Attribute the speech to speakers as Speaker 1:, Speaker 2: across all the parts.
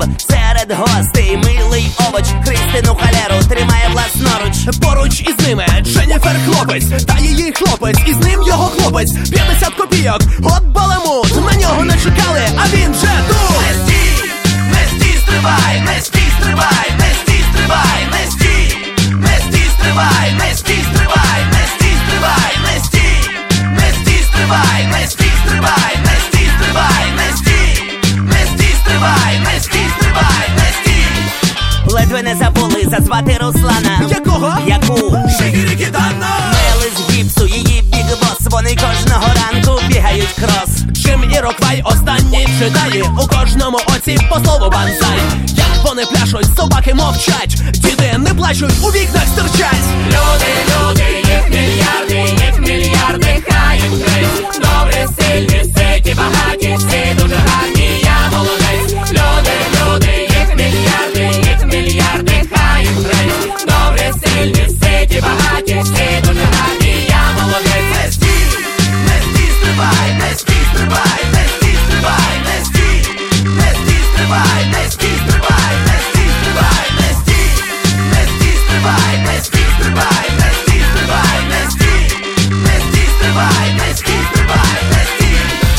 Speaker 1: серед гостей милий овоч Христину холеру тримає власноруч.
Speaker 2: Поруч із ними Дженніфер хлопець, та її хлопець, і з ним його хлопець. 50 копійок, от баламут, на нього не чекали, а він же тут.
Speaker 1: Не стій, стривай, не стій, стривай, не стій, стривай, не стій, не стій, стривай, не стій, стривай, не стій, стривай, не стій, не стій, стривай, не стій, стривай, не стій, стривай, не стій, не стій, стривай, не стій, стривай, не стій. Ледве не забули зазвати Руслана.
Speaker 2: Якого?
Speaker 1: Яку?
Speaker 2: Шигірі-кі-дана.
Speaker 1: Мели з гіпсу, її біг-бос, вони кожного ранку бігають крос.
Speaker 2: Джаміроквай останній читає, у кожному оці по слову банзай. Як вони пляшуть, собаки мовчать, діти не плачуть, у вікнах стирчать.
Speaker 3: Люди, їх мільярди, хай їм грець. Добре, сильні, ситі, багаті, всі дуже гарні, я молодець. Люди, їх мільярди, хай їм грець. Добре, сильні, ситі, багаті, всі дуже гарні, я молодець.
Speaker 1: Не стій, не стій, стривай, не стій, стривай, не стій, стривай, не стій, не стій, стривай, не стій, стривай, не стій, стривай, не стій, не стій, стривай, не стій, стривай, не стій, стривай, не стій, не стій, стривай, не стій, стривай, не стій.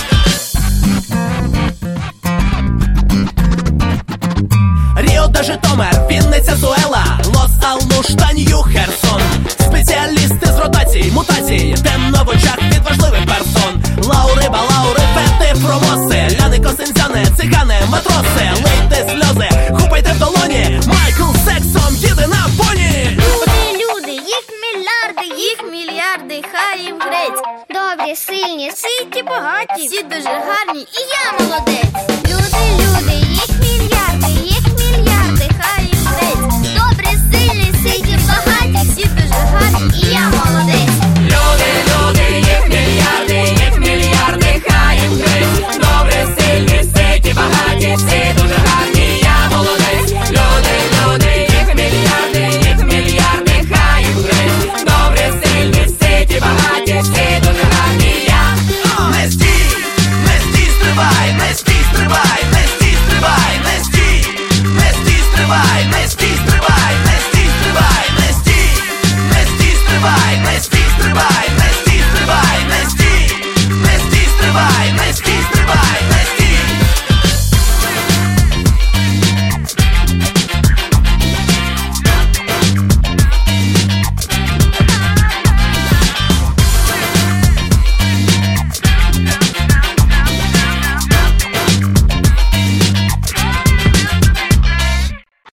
Speaker 2: Ріо де Житомир, Вінниця, Суела, Лос-Алуш та Нью-Херсон. Спеціалісти з ротацій, мутацій, темно в очах від важливих персон. Лаури, балаури, фети, промоси, ляни, косинзяни, цигани, матроси. Лийте сльози, хупайте в долоні, Майкл сексом їде на поні.
Speaker 4: Люди, їх мільярди, хай їм грець. Добрі, сильні, ситі, багаті, всі дуже гарні, і я молодець.